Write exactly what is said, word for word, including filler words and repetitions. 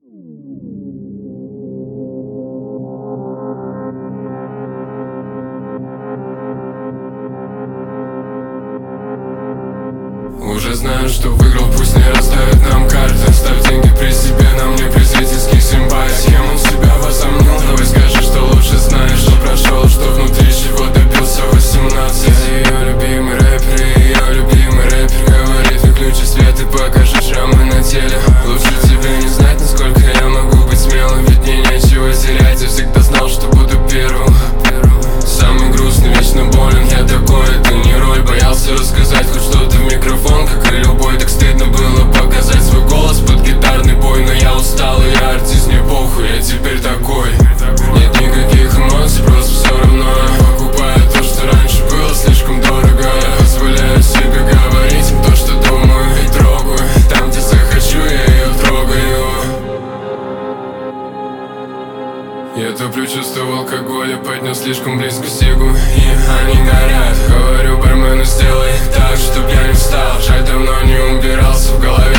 Уже знаю, что выиграл, пусть не расставит нам карты. Ставь деньги при себе, на мне презрительских симпатий. Кем он себя возомнил? Давай скажи, что лучше знаешь. Что прошел, что внутри, чего добился восемнадцать. Я ее любимый рэпер, ее любимый рэпер. Говорит, выключи свет и покажи шрамы на теле. Лучше тебе не знать, насколько я могу быть смелым. Ведь мне нечего терять, я всегда знал, что буду первым. Самый грустный, вечно болен, я такой, это не роль. Боялся рассказать хоть что-то в микрофон, как и любой. Так стыдно было показать свой голос под гитарный бой. Но я устал, и я артист, мне похуй, я теперь такой. Нет никаких эмоций, просто все равно я покупаю то, что раньше было слишком дорого. Я позволяю себе говорить им то, что думаю, и трогаю. Там, где захочу, я ее трогаю. Я топлю чувство в алкоголе, поднес слишком близко сигу, и они горят. Говорю бармену, сделай так, чтоб я не встал. Жаль, давно не убирался в голове.